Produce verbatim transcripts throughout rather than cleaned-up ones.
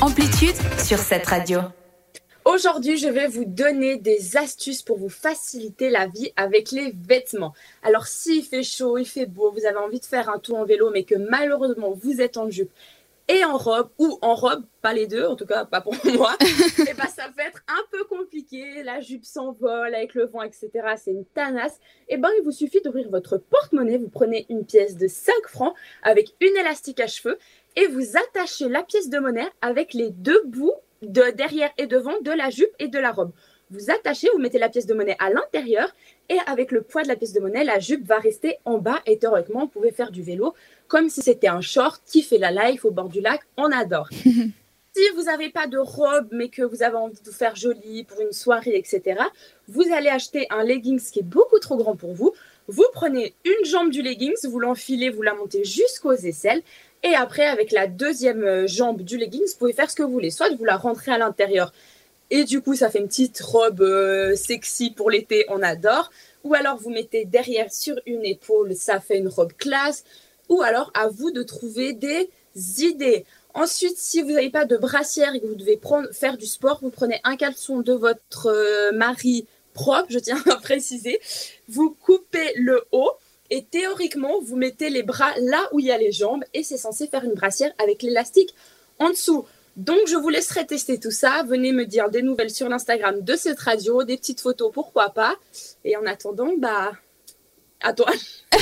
Amplitude sur cette radio. Aujourd'hui, je vais vous donner des astuces pour vous faciliter la vie avec les vêtements. Alors, s'il fait chaud, il fait beau, vous avez envie de faire un tour en vélo, mais que malheureusement, vous êtes en jupe et en robe, ou en robe, pas les deux, en tout cas pas pour moi, et ben ça peut être un peu compliqué, la jupe s'envole avec le vent, et cetera. C'est une tanasse. Et ben il vous suffit d'ouvrir votre porte-monnaie, vous prenez une pièce de cinq francs avec une élastique à cheveux et vous attachez la pièce de monnaie avec les deux bouts de derrière et devant de la jupe et de la robe. Vous attachez, vous mettez la pièce de monnaie à l'intérieur et avec le poids de la pièce de monnaie, la jupe va rester en bas et théoriquement, vous pouvez faire du vélo comme si c'était un short qui fait la life au bord du lac. On adore. Si vous n'avez pas de robe mais que vous avez envie de vous faire joli pour une soirée, et cetera, vous allez acheter un leggings qui est beaucoup trop grand pour vous. Vous prenez une jambe du leggings, vous l'enfilez, vous la montez jusqu'aux aisselles. Et après, avec la deuxième jambe du leggings, vous pouvez faire ce que vous voulez. Soit vous la rentrez à l'intérieur et du coup, ça fait une petite robe euh, sexy pour l'été, on adore. Ou alors, vous mettez derrière sur une épaule, ça fait une robe classe. Ou alors, à vous de trouver des idées. Ensuite, si vous n'avez pas de brassière et que vous devez prendre, faire du sport, vous prenez un caleçon de votre euh, mari propre, je tiens à préciser. Vous coupez le haut. Et théoriquement, vous mettez les bras là où il y a les jambes et c'est censé faire une brassière avec l'élastique en dessous. Donc, je vous laisserai tester tout ça. Venez me dire des nouvelles sur l'Instagram de cette radio, des petites photos, pourquoi pas. Et en attendant, bah, à toi.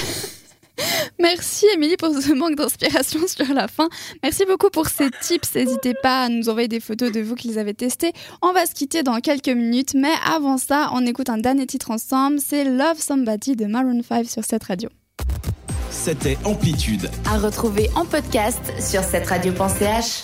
Merci Émilie pour ce manque d'inspiration sur la fin. Merci beaucoup pour ces tips. N'hésitez pas à nous envoyer des photos de vous qui les avez testés. On va se quitter dans quelques minutes, mais avant ça, on écoute un dernier titre ensemble. C'est Love Somebody de Maroon five sur cette radio. C'était Amplitude. À retrouver en podcast sur cette radio point c h.